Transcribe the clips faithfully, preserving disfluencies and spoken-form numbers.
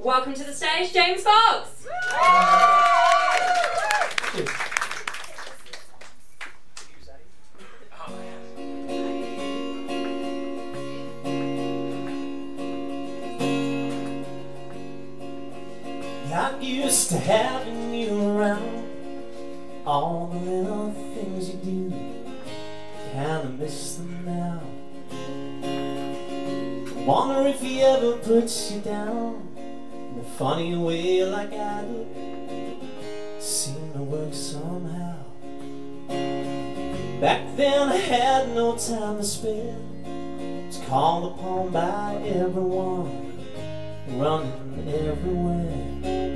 Welcome to the stage, James Fox. Got used to having you around, all the little things you do, kinda miss them now. Wonder if he ever puts you down in a funny way like I did. Seemed to work somehow. Back then I had no time to spare, was called upon by everyone, running everywhere.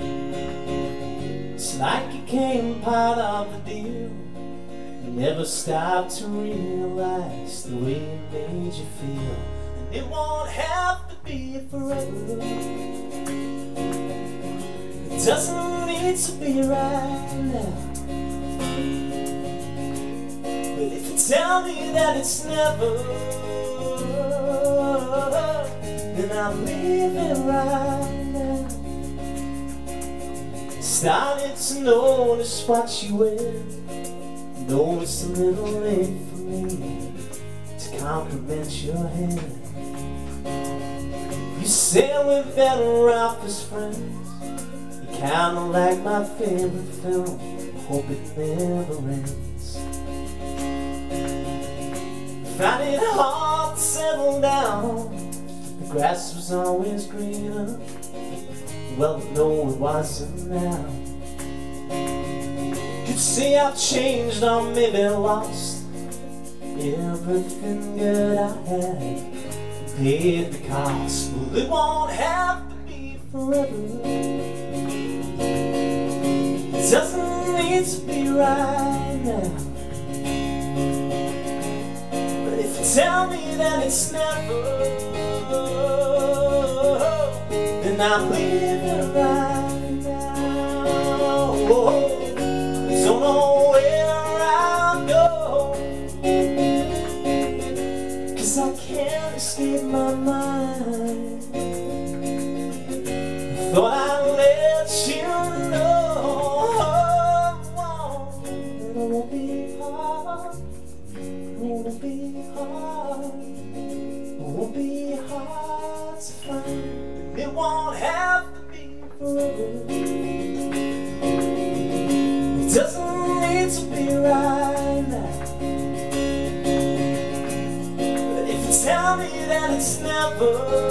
It's like you came part of the deal. You never stopped to realize the way it made you feel. And it won't have to be forever. It doesn't need to be right now. But if you tell me that it's never, then I'll leave it right now. Started to notice what you wear. Know it's a little late for me to compliment your hair. You say we're better off as friends. You kinda like my favorite film. Hope it never ends. Found it hard to settle down. The grass was always greener. Well, no, it wasn't now. Could say I've changed or maybe lost everything good I had, paid the cost. Well, it won't have to be forever. It doesn't need to be right now. But if you tell me that it's never, then I'll leave it right now. Whoa. Don't know where I'll go, 'cause I can't escape my mind. Thought I'd let you know that it won't be hard. It won't be hard. It won't be hard to find. It won't have to be forever. It doesn't need to be right now. But if you tell me that it's never,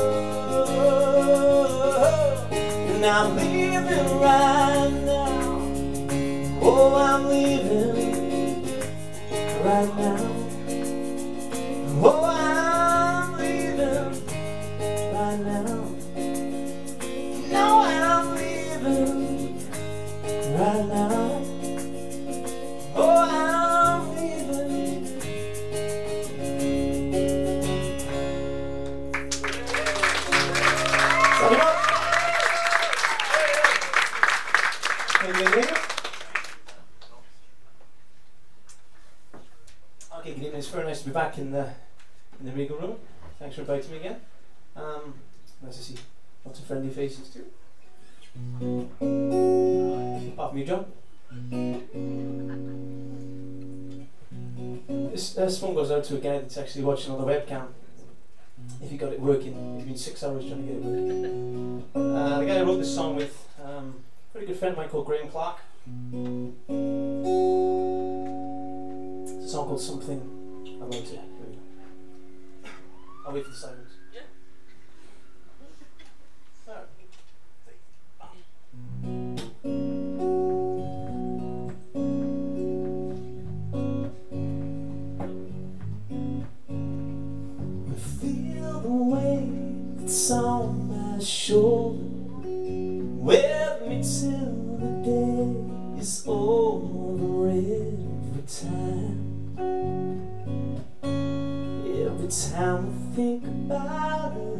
then I'm leaving right now. Oh, I'm leaving right now. Oh, I'm leaving right now. No, I'm leaving right now. Oh, I'm leaving. Okay, good evening. It's very nice to be back in the in the Regal Room. Thanks for inviting me again. Um, nice to see lots of friendly faces too. Apart from you, John. This, this one goes out to a guy that's actually watching on the webcam. If he got it working, he's been six hours trying to get it working. Uh, the guy I wrote this song with, um, a pretty good friend of mine called Graham Clark. It's a song called Something About It. I'll wait for the silence. It's on my shoulder, with me till the day is over. Every time, every time I think about her,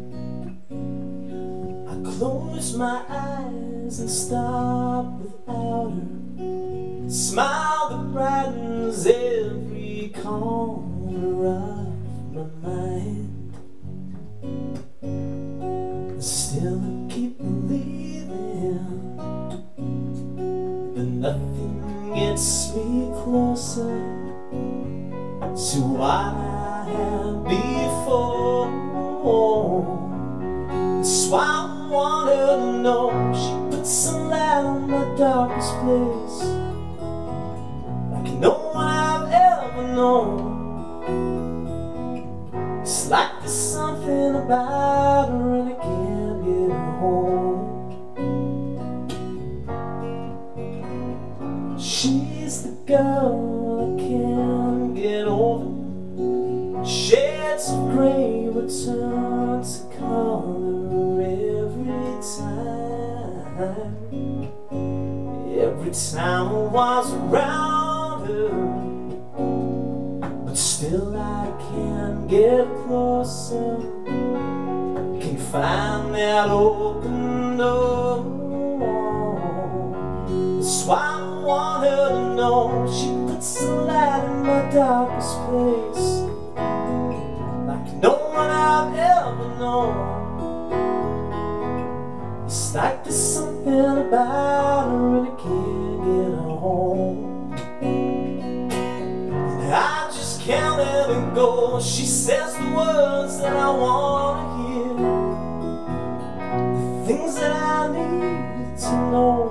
I close my eyes and stop without her. A smile that brightens every corner of my mind. Still I keep gets me closer to what I had before. That's why I want her to know she puts some light on my darkest place, like no one I've ever known. It's like there's something about her and I can't get her home. She's the girl I can't get over. Shades of grey return to color every time. Every time I was around her, but still I can't get closer. Can't find that open door. That's why I want her to know she puts the light in my darkest place, like no one I've ever known. It's like there's something about her and I can't get her home. And I just can't let her go. She says the words that I want to hear, the things that I need to know.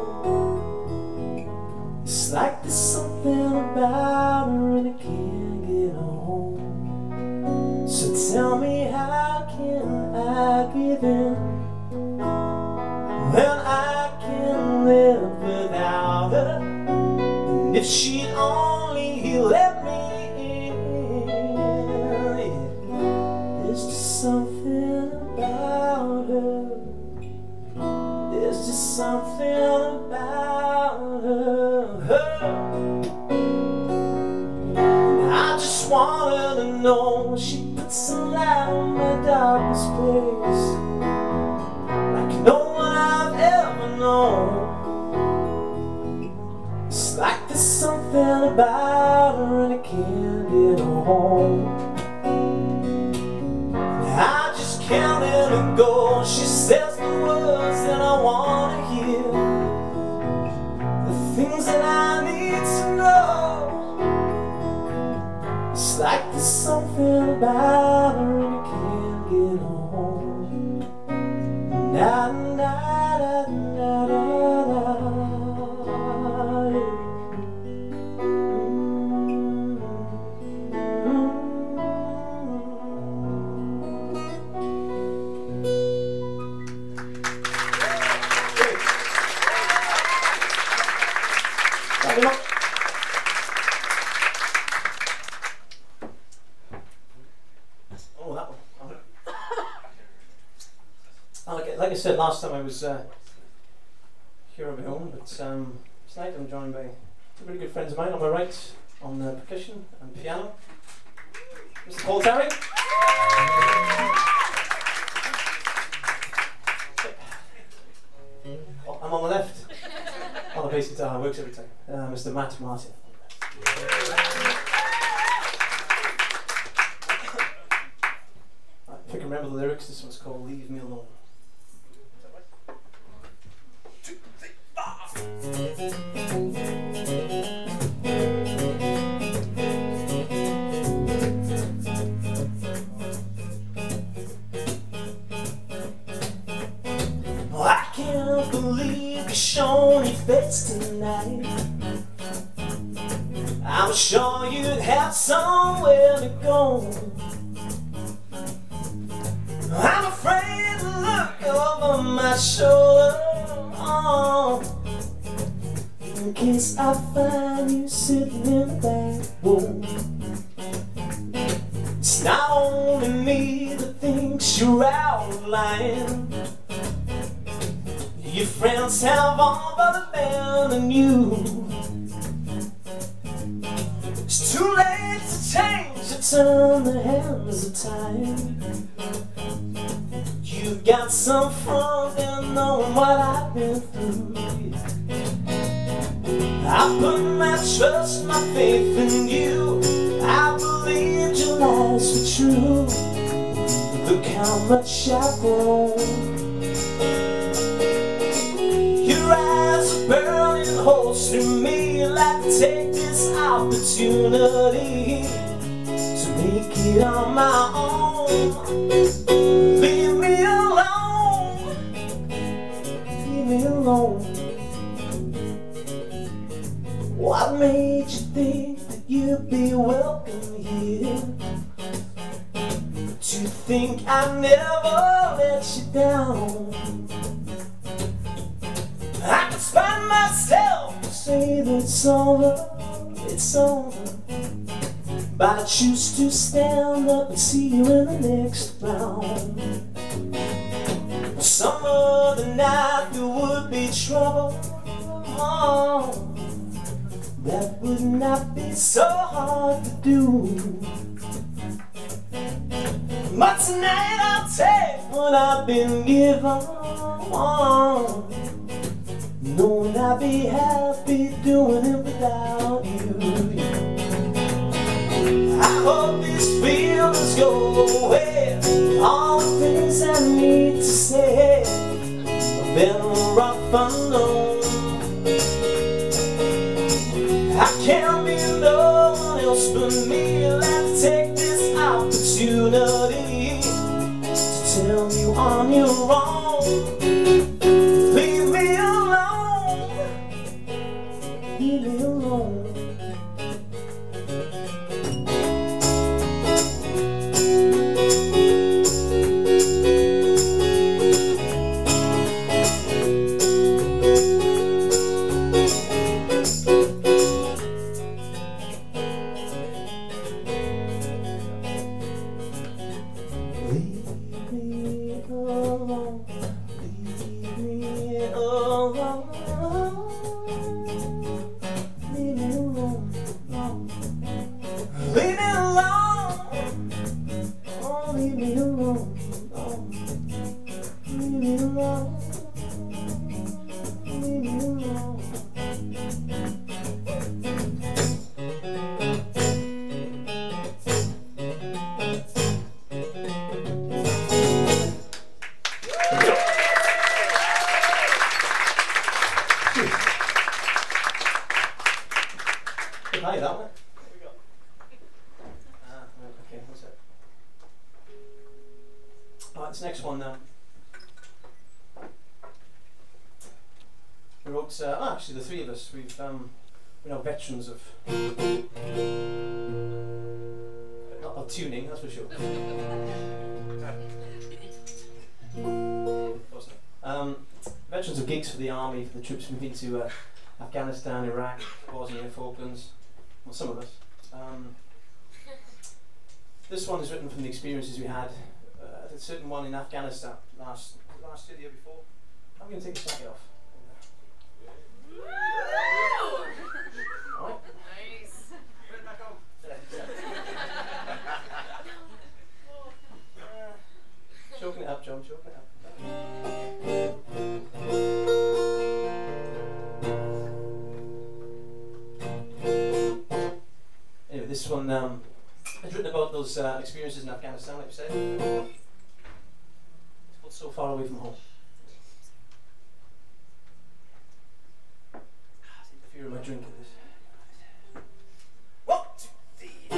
It's like there's something about her and I can't get her home. So tell me, how can I give in when I can live without her? And if she'd only let me in, yeah. There's just something about her. There's just something about her. I just want her to know she puts some light on my darkest place, like no one I've ever known. It's like there's something about her and I can't get her home. I just can't let her go. She says the words that I want to hear, the things that I need to know. It's like there's something about her and I can't get her home. Na na na na na na. Oh, that one. Like, like I said last time, I was uh, here on my own, but um, tonight I'm joined by two really good friends of mine. On my right, on the percussion and piano, Mister Paul Terry. Oh, I'm on the left, on the bass guitar, works every time, uh, Mister Matt Martin. If I can remember the lyrics, this one's called Leave Me Alone. Two, three, oh, I can't believe you've shown your face tonight. I'm sure you'd have somewhere to go. I'm afraid to look over my shoulder, oh, in case I find you sitting in that room. It's not only me that thinks you're out of line. Your friends have all but abandoned you. It's too late to change, to turn the hands of time. You've got some fun in knowing what I've been through. I put my trust, my faith in you. I believed your lies were true. Look how much I've grown. Your eyes are burning holes through me like the tape this opportunity to make it on my own. Leave me alone, leave me alone. What made you think that you'd be welcome here? Do you think I never let you down? I can spite myself to say that it's over, it's over, but I choose to stand up and see you in the next round. Some other night there would be trouble, oh, that would not be so hard to do. But tonight I'll take what I've been given, oh, knowing I'll be happy doing it without you. I hope these feelings go away, all the things I need to say have been rough unknown. I can't be no one else but me. Let's take this opportunity to tell you on your own. Leave me alone, leave me alone. Hi, that one. There we go. Ah, okay, what's that? Alright, this next one now. We wrote, uh, oh, actually the three of us, we've, um, we're now veterans of, not of tuning, that's for sure. um, veterans of gigs for the army, for the troops moving to uh, Afghanistan, Iraq, Bosnia, Falklands. Well, some of us. Um, this one is written from the experiences we had uh, at a certain one in Afghanistan last last year, the year before. I'm going to take the jacket off. All right. Nice. Put it back on. There, there. uh, choking it up, John. Choking it up. This one um, is written about those uh, experiences in Afghanistan, like you said. It's called So Far Away From Home. I think the fear of my drink in this. One, two, three.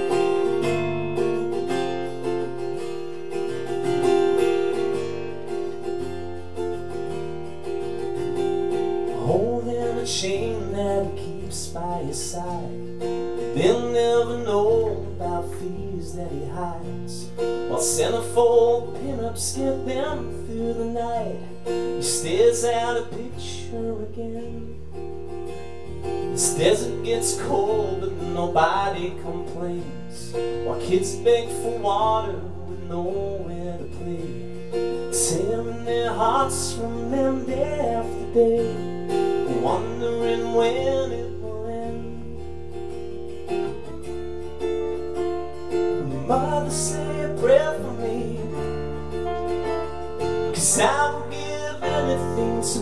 Holding a chain that he keeps by his side. They'll never know about fears that he hides. While centerfold pinups get them through the night, he stares at a picture again. This desert gets cold but nobody complains, while kids beg for water with nowhere to play. Tearing their hearts from them day after day, wondering when it will end. Mother, say a prayer for me, 'cause I would give anything to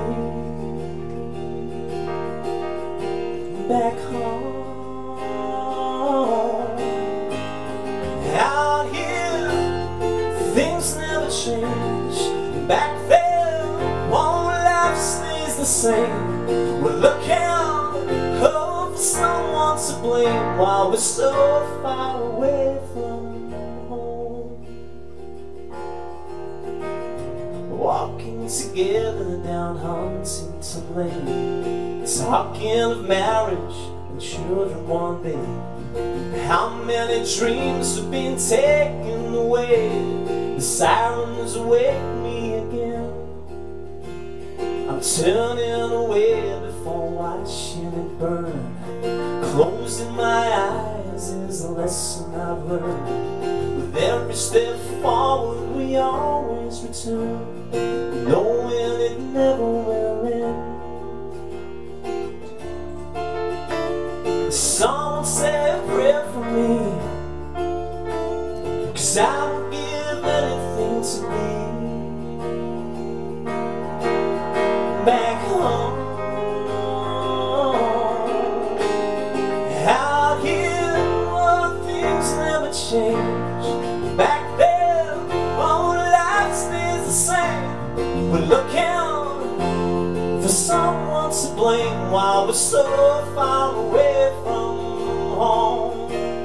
be back home. Out here, things never change. Back there, one life stays the same. We're looking, hope for someone blame while we're so far away from home. Walking together down Huntington Lane, talking of marriage and children one day. How many dreams have been taken away? The sirens wake me again. I'm turning away before watching it burn. Closing my eyes is a lesson I've learned. With every step forward we always return, knowing it never will end. Someone say a prayer for me, 'cause I would give anything to be back home. Out here, all things never change. Back there, all life stays the same. We're looking for someone to blame while we're so far away from home.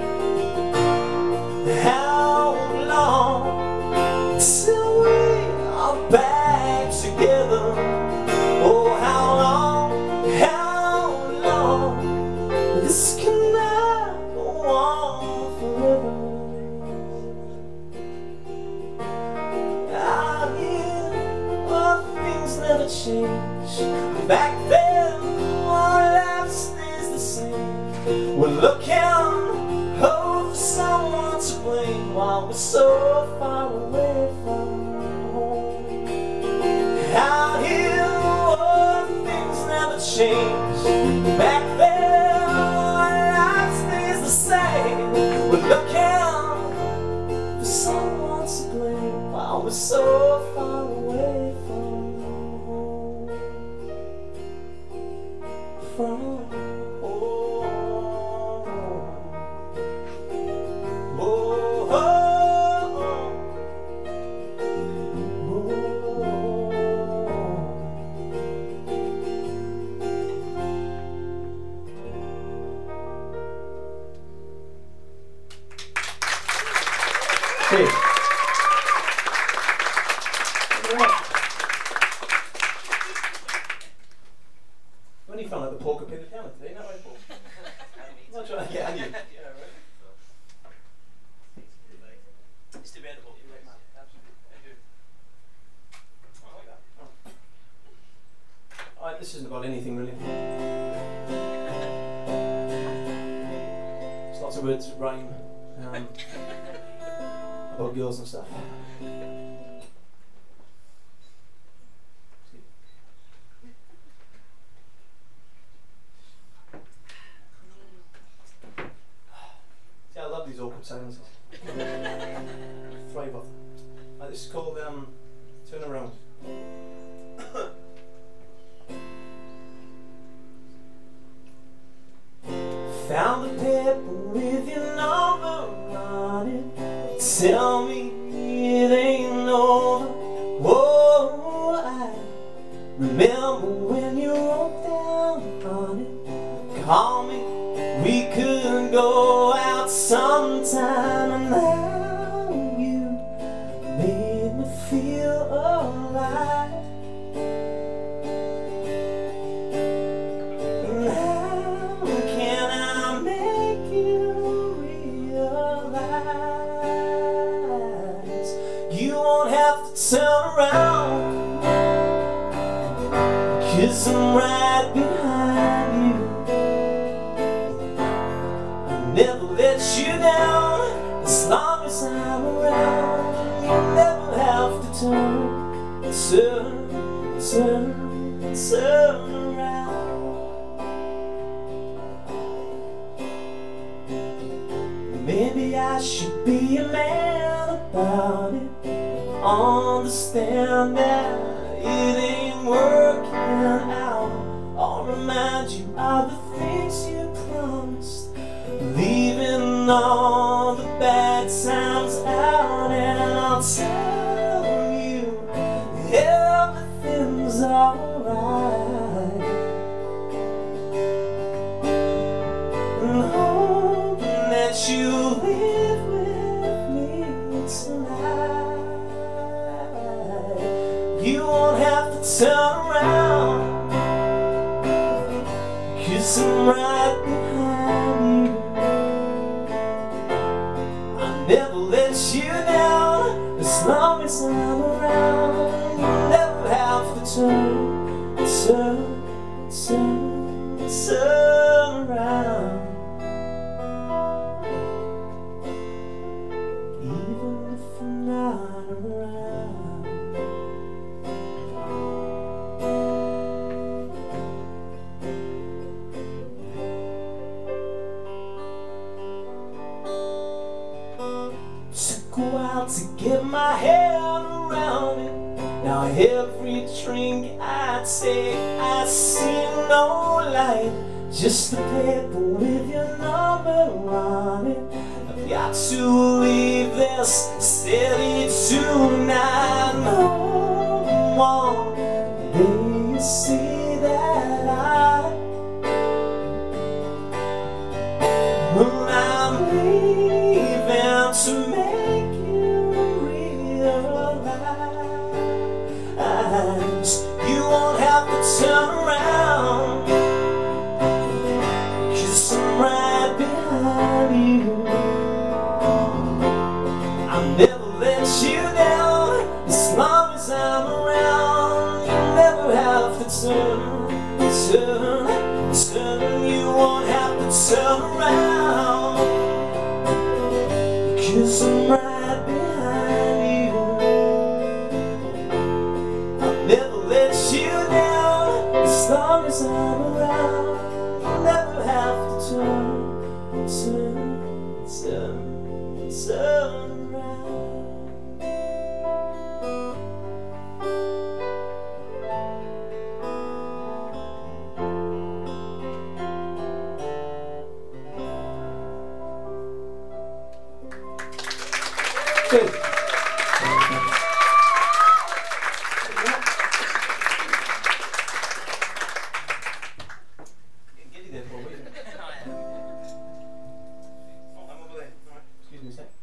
How long till we are back together? Oh, how long, how long? This cannot go on forever. Out here, all things never change. Back then, our life stays the same. We're looking, oh, for someone to blame while we're so far away from home. Out here, oh, things never change. Back then, our life stays the same. We're looking for someone to blame while we're so far away from home. From Hey. When you found out the poker played the piano today, not right, Paul? I'm not trying to get on you. It's debatable. You like that? Absolutely. I do. I like that. Oh. Alright, this isn't about anything really. There's lots of words that rhyme. Um, about girls and stuff. See, I love these awkward silences. Thrive off them. Right, this is called um, Turn Around. Found the paper with your number on it. Tell me it ain't over. Whoa, I remember when you wrote down on it. Call me, we could go out sometime. And now you made me feel alive. And how can I make you realize you won't have to turn around, 'cause I'm right behind you. I'll never let you down as long as I'm around. You'll never have to turn, turn, turn, turn around. Maybe I should be a man about it. Understand that it ain't working out. I'll remind you of the things you promised, leaving all the bad times out. And I'll tell you everything's alright. And hold turn around, 'cause I'm right behind you. I'll never let you down as long as I'm around. You'll never have to turn, turn, turn, turn around. Even if I'm not around. Took a while to get my head around it. Now every drink I take, I see no light. Just a paper with your number on it. I've got to leave this city tonight. No more. They see that I, well, I'm leaving to make you realize you won't have to turn around, 'cause I'm right behind you. I'll never let you down as long as I'm around. You'll never have to turn, turn, turn. You won't have to turn around, 'cause I'm right behind you. I'll never let you down as long as I'm around. You'll never have to turn, turn, turn, turn around. Good. Get you there for a minute. Oh, I'm over there. All right. Excuse me a sec.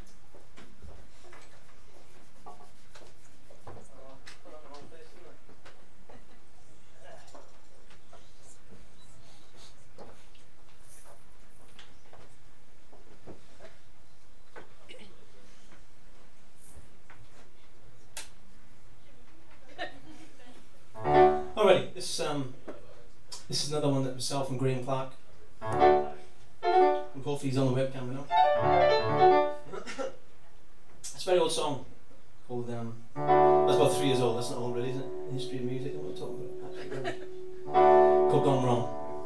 Alrighty, this um, this is another one that myself and Graham Clark. And hopefully he's on the webcam now. It's a very old song called um, that's about three years old. That's not old, really, isn't it? The history of music. I'm not talking about it. Called Gone Wrong.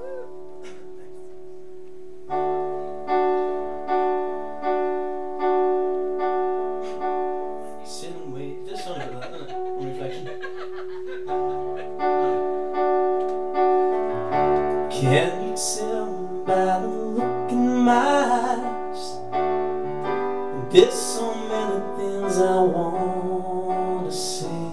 Sit and wait. It does sound like that, doesn't it? On reflection. Can you tell by the look in my eyes? There's so many things I want to say.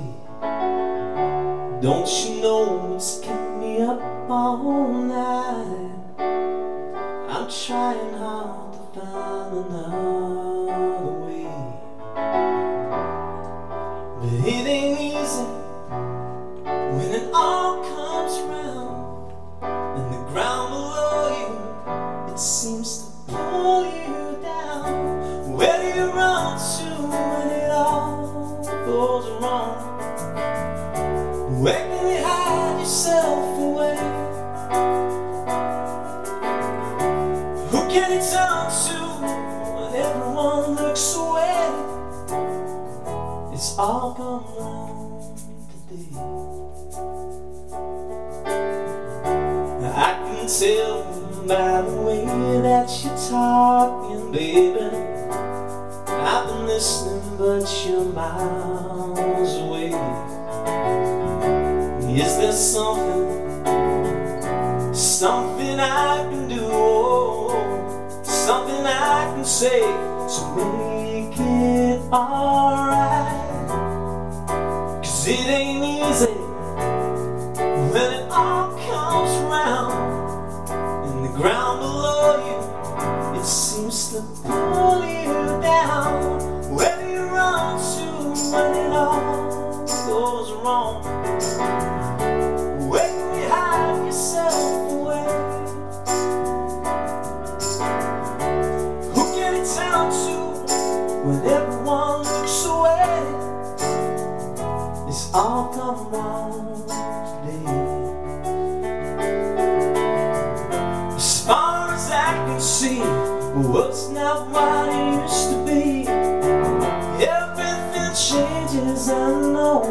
Don't you know it's kept me up all night? I'm trying hard to find another way, but it ain't easy when it all comes round. And the ground below you, it seems to pull you down. Where do you run to when it all goes wrong? Where can you hide yourself away? Who can you turn to when everyone looks away? It's all gone wrong today. I can tell by the way that you're talking, baby. I've been listening, but you're miles away. Is there something, something I can do, oh, something I can say to make it alright? 'Cause it ain't easy when it all comes round, and the ground below you, it seems to pull you down. Where do you run to when it all goes wrong? What's not what it used to be. Everything changes, I know.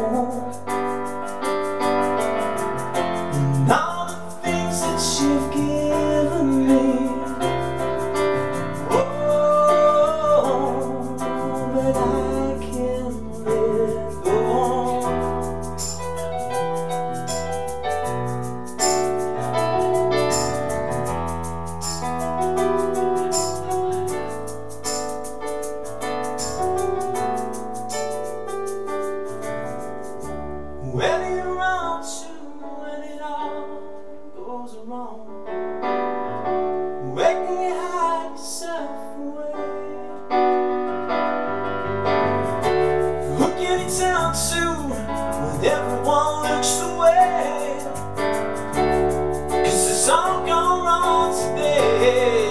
And all the things that you've given me, oh, but I can't let go. When you're around too, when it all goes wrong, where can you hide yourself away? Who can you turn to when everyone looks away? 'Cause it's all gone wrong today.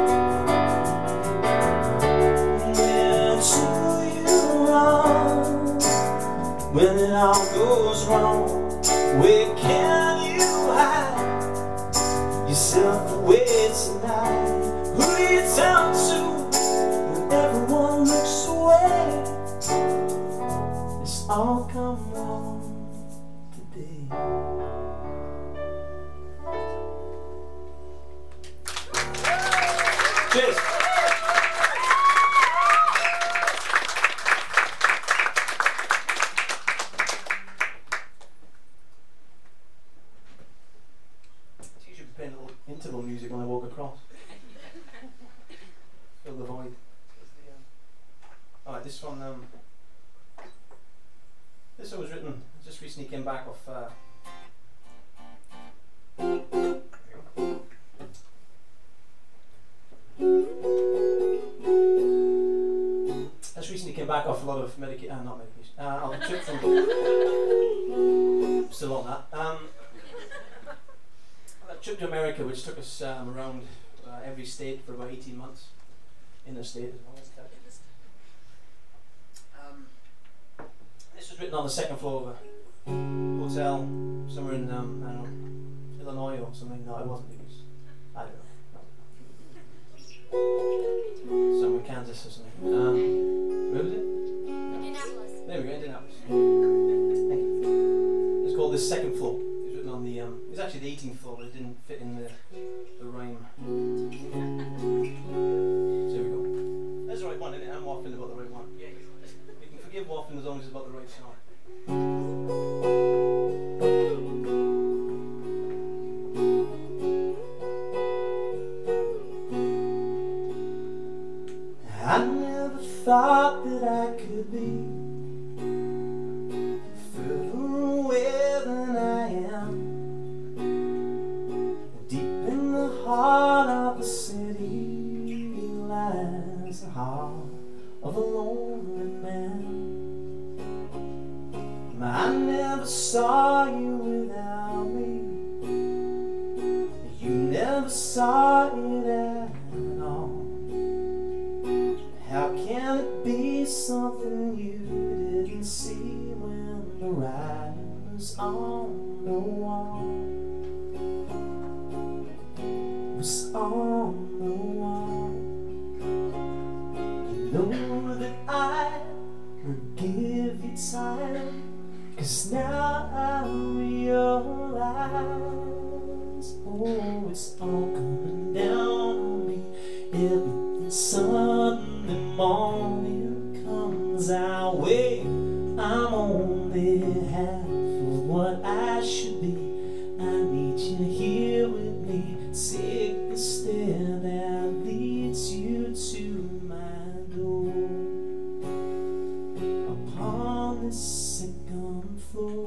Where do you run when it all goes wrong? Where can you hide yourself away tonight? Who do you turn to when everyone looks away? It's all come wrong today. Cheers. Playing a little interval music when I walk across. Fill the void. Alright, this one, um, this one was written, just recently came back off, uh, just recently came back off a lot of medication, uh, not medication, uh, I'll trip from, still on that. Um, trip to America, which took us um, around uh, every state for about eighteen months, in the state as well as that. Um, this was written on the second floor of a hotel somewhere in um, I don't know, Illinois or something. No, it wasn't. It was, I don't know, somewhere in Kansas or something. Um, where was it? Indianapolis. There we go, Indianapolis. Thank you. It's called The Second Floor. On the um, it was actually the eighteenth floor, but it didn't fit in the the rhyme. So here we go. That's the right one, isn't it? I'm waffling about the right one. Yeah, you can forgive waffling as long as it's about the right song. I never thought that I could be further away than I am. Deep in the heart of the city lies the heart of a lonely man. I never saw you without me. You never saw it at all. How can it be something you didn't see when the writing was on the wall? Was on the wall. You know that I would give you time, 'cause now I realize, oh, it's all coming down on me. Every Sunday morning comes our way. I'm only half of what I should be. I need you here with me. Take the stair that leads you to my door. Upon this second floor.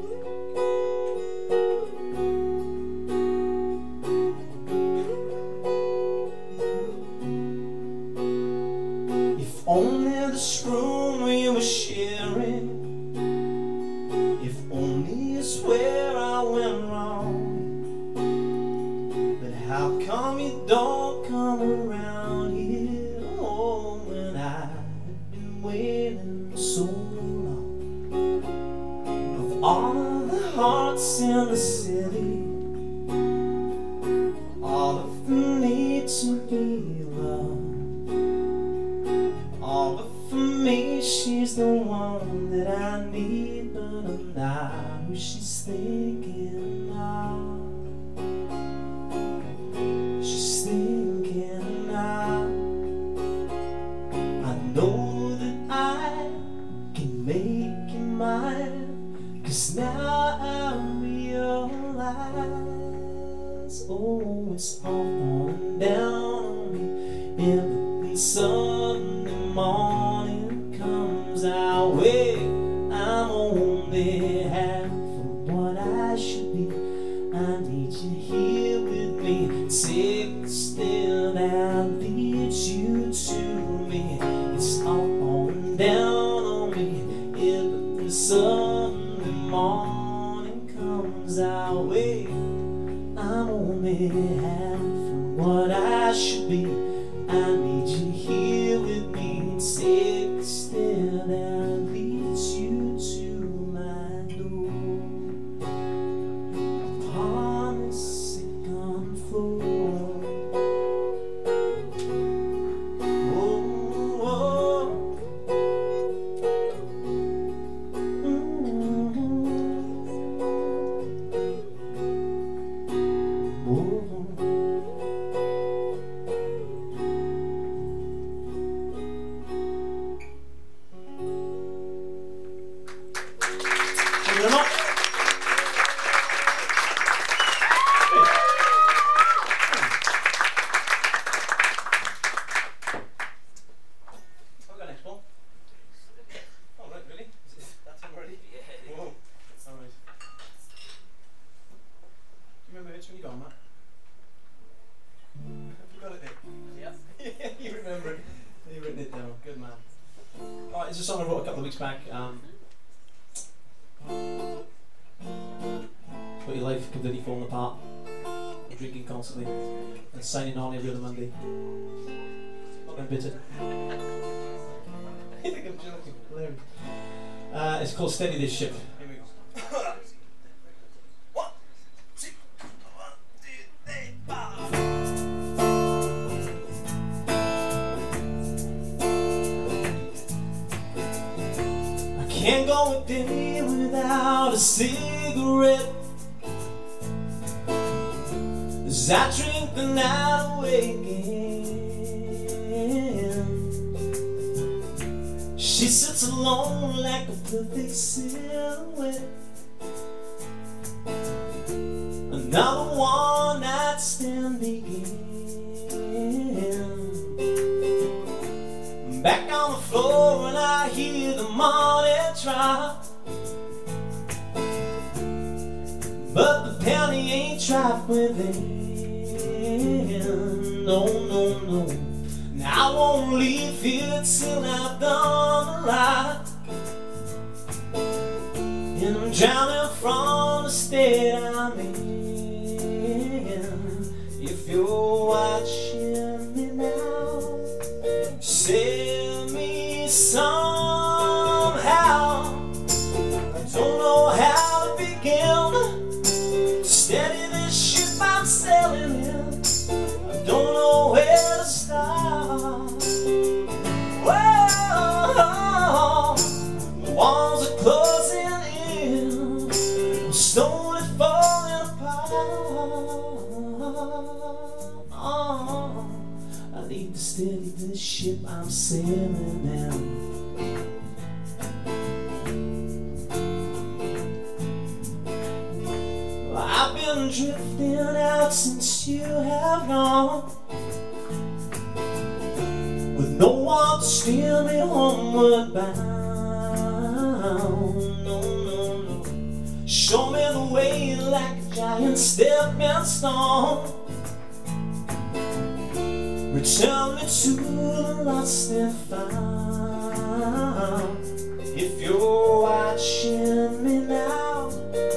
If only this room we were sharing, if only it's where I went wrong. But how come you don't come around here? Oh, when I've been waiting so long. Of all of the hearts in the city, all of them need to be loved. she's the one that I need, but I'm not who she's thinking of. She's thinking of. I know that I can make you mine, 'cause now I realize, oh, it's all falling down on me. Every Sunday morning comes our way. I'm only half of what I should be. I need you here with me. Take the step that leads you to me. It's all falling down on me. Every Sunday morning comes our way. I'm only half of what I should be. I need you here with me. Take the step that leads you to my door. Upon this second floor. Oh, oh. Mm-hmm. Oh. It's a song I wrote a couple of weeks back. Um, but your life completely falling apart, drinking constantly, and signing on every other Monday. Not going to bit it. I think I'm joking. Hilarious. Uh, it's called Steady This Ship. Here we go. One, two, one, two, three, five. Can't go a day without a cigarette, as I drink the night away again. She sits alone like a perfect silhouette. Another one night stand begin. Back on the floor and I hear the morning drop, but the penny ain't dropped within. No, no, no. And I won't leave here till I've done a lot. And I'm drowning from the state I'm in. If you're watching me now, save me somehow. I don't know how to begin to steady this ship I'm sailing in. I don't know where to start. Whoa, the walls are closing in. I'm slowly falling apart. Oh, I need to steady this ship I'm sailing in. I've been drifting out since you have gone, with no one to steer me homeward bound. No, no, no. Show me the way like a giant stepping stone. Return me to the lost and found. If you're watching me now,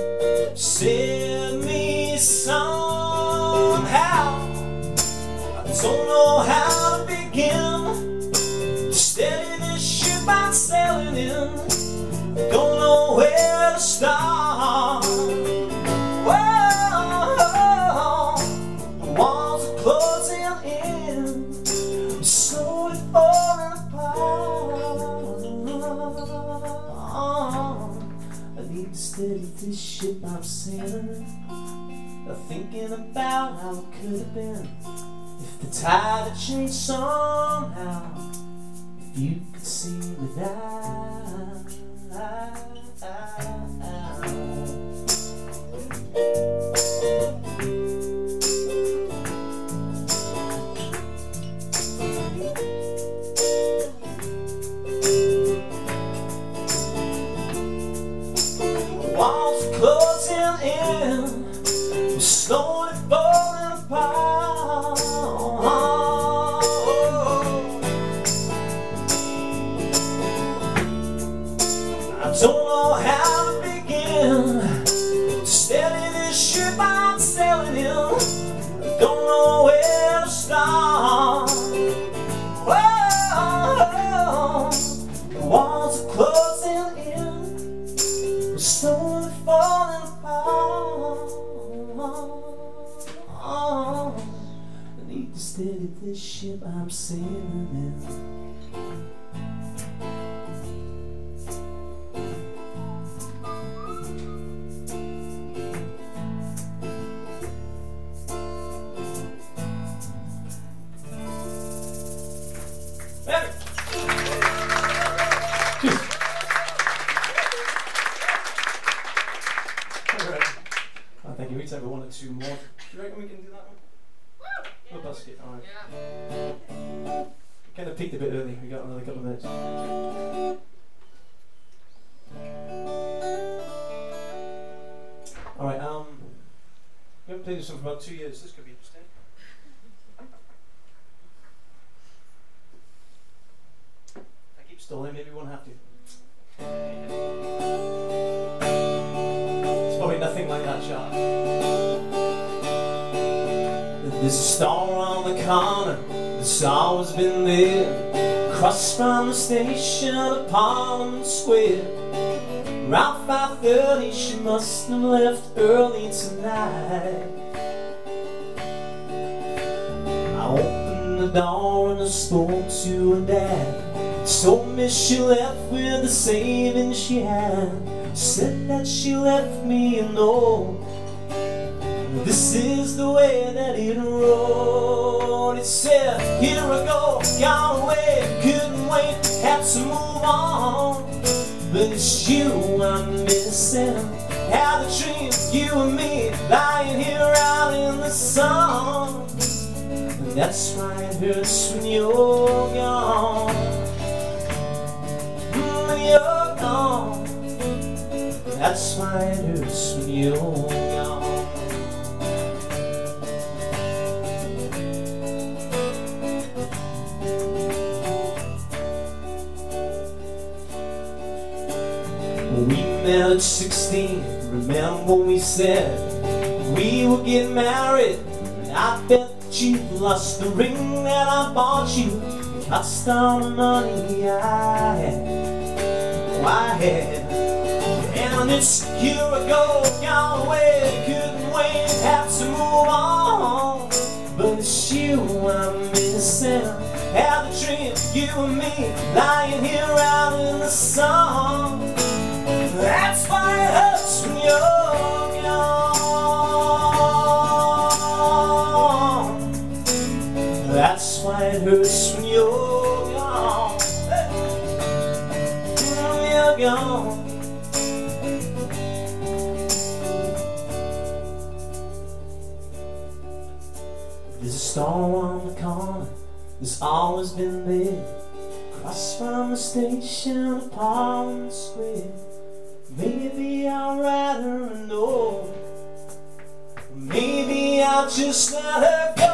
save me somehow. I don't know how to begin to steady this ship I'm sailing in. I don't know where to start. Whoa, the walls are closing in. I'm slowly falling apart. this ship I'm sailing, thinking about how it could have been if the tide had changed somehow. If you could see me now. Walls are closing in, we're slowly falling apart. I don't know how to begin to steady this ship I'm sailing in. I don't know where to start. Whoa, the walls are closing in, we're slowly falling apart. I need to steady this ship I'm sailing in. I think we take one or two more. Do you reckon we can do that one? We'll bust it, alright. Yeah. Kind of peaked a bit early, we got another couple of minutes. Alright, um, we haven't played this one for about two years, this could be interesting. I keep stalling, maybe we won't have to. It's probably nothing like that shot. There's a store on the corner that's always been there, across from the station of Parliament Square. Around five thirty she must have left early tonight. I opened the door and I spoke to her dad. Told me she left with the savings she had. Said that she left me a note. This is the way that it wrote. It said, here I go, gone away, couldn't wait, had to move on. But it's you I'm missing. Had a dream, you and me, lying here out in the sun. And that's why it hurts when you're gone. When you're gone, that's why it hurts when you're gone. We met at sixteen, remember we said we would get married. And I bet that you lost the ring that I bought you. It cost all the money I had, oh, I had. And it's a year ago, gone away, couldn't wait, had to move on. But it's you I'm missing. Had a dream, you and me, lying here out in the sun. That's why it hurts when you're gone. That's why it hurts when you're gone. When you're gone. There's a store on the corner that's always been there, across from the station of Parliament Square. Maybe I'll write her a note. Maybe I'll just let her go.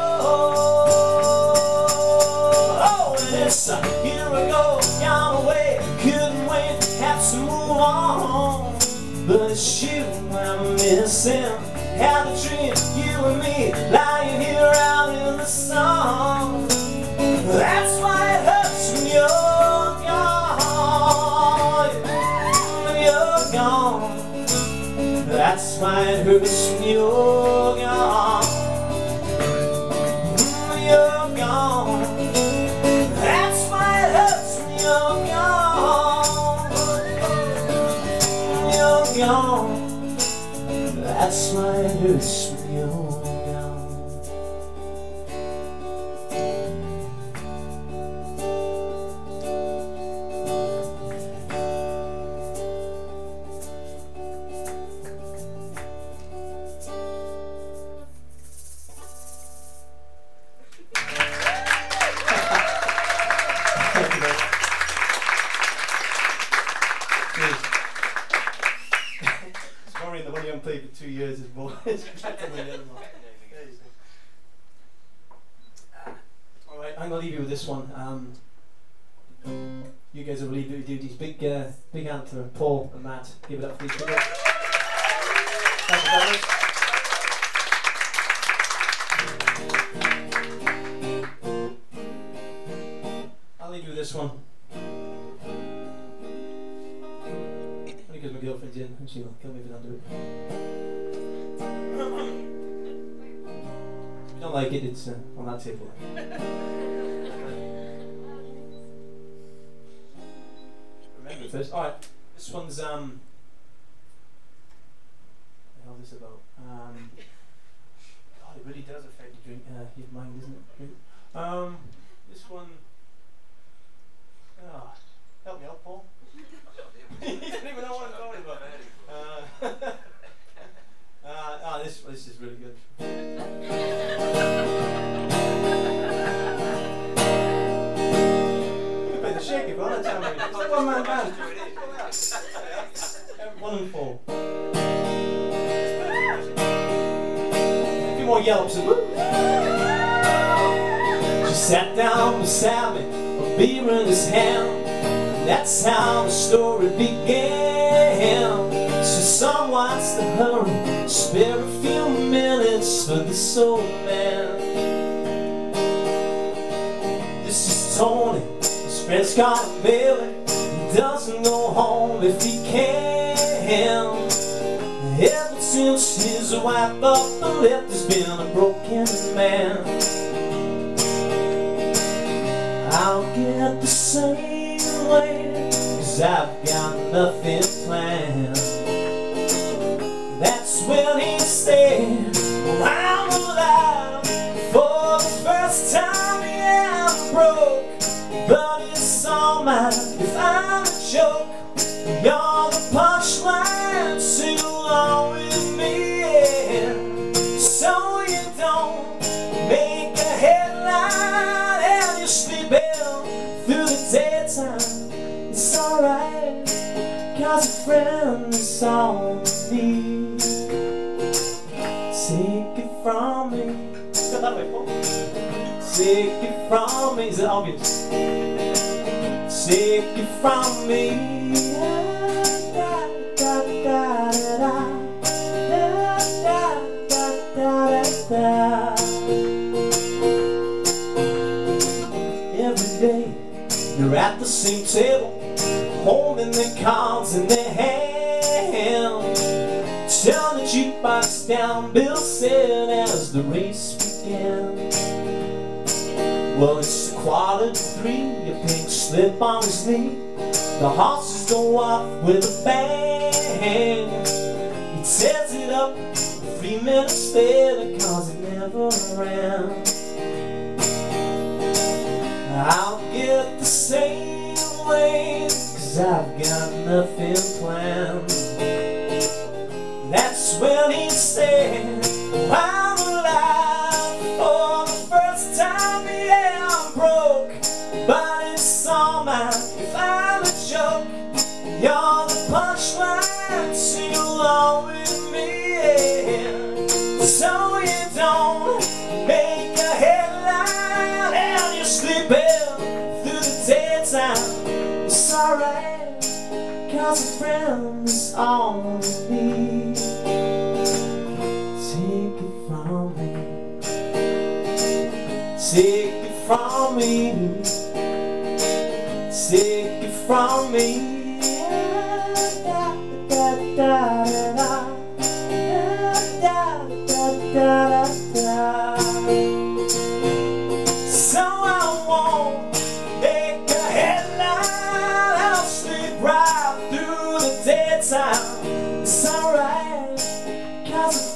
Oh, and it's a here I go, gone away, couldn't wait, had to move on. But it's you I'm missing. Had a dream, you and me, lying here out in the sun. That's why it hurts when you're gone. When you're gone. That's why it hurts when you're gone. When you're gone. That's why it hurts when you're gone. When you're gone. That's why it hurts when you're gone. The one you haven't played for two years is more. Alright, I'm going to leave you with this one. Um, you guys will leave it with you. These big, uh, big hand for Paul and Matt. Give it up for these people. Thank you very much. I'll leave you with this one. Because my girlfriend's in and she'll kill me if I don't do it. If you don't like it, it's uh, on that table. Remember first. Alright, this one's um what the hell is this about? Um God, it really does affect your drink uh, your mind, doesn't it? Drink. Um this one oh, help me out, Paul. You don't even know what I'm talking about. Uh, uh, oh, this this is really good. You can play the shaky, but that's how many. It's a one man band. One and four. A few more yelps and woo. She sat down beside me, a beer in his hand. That's how the story began. So someone's to hurry, spare a few minutes for this old man. This is Tony, his friend's got a Billy. He doesn't go home if he can. Ever since his wife up and left, he's been a broken man. I'll get the same way, 'cause I've got nothing planned. That's when he said, I'm alive for the first time. Yeah, I'm broke, but it's alright if I'm a joke. You're the punchline too long with me, yeah. So you don't make a headline and you sleep in through the daytime. It's alright, 'cause a friend is all you need. Take it from me. Go that way, Paul. Take it from me. Is it obvious? Take it from me. Da, da, da, da, da. Da, da, da, da, da. Every day you're at the same table, holding the cards in their hand. Turn the jukebox down, Bill said as the race began. Well, it's a quarter to three, a pink slip on his knee. The horses go off with a bang. He tears it up three minutes later, 'cause it never ran. I'll get the same way, 'cause I've got nothing planned. That's when he said, I'm alive for the first time. Yeah, I'm broke, but it's alright if I'm a joke. You're the punchline too long with me, yeah. So you don't make a headline and you're sleeping through the daytime. It's alright, 'cause a friend is all you need. Take it from me. Take it from me. Take it from me. Da, da, da, da, da, da, da, da. So I won't make a headline. I'll sleep right through the daytime. It's alright, 'cause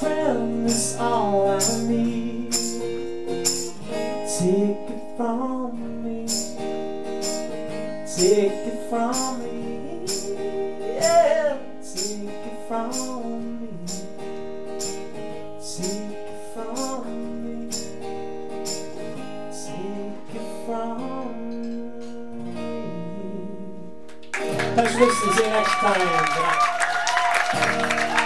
Take it from me, take it from me, yeah, take it from me, take it from me, take it from me. Thanks for listening. See you next time.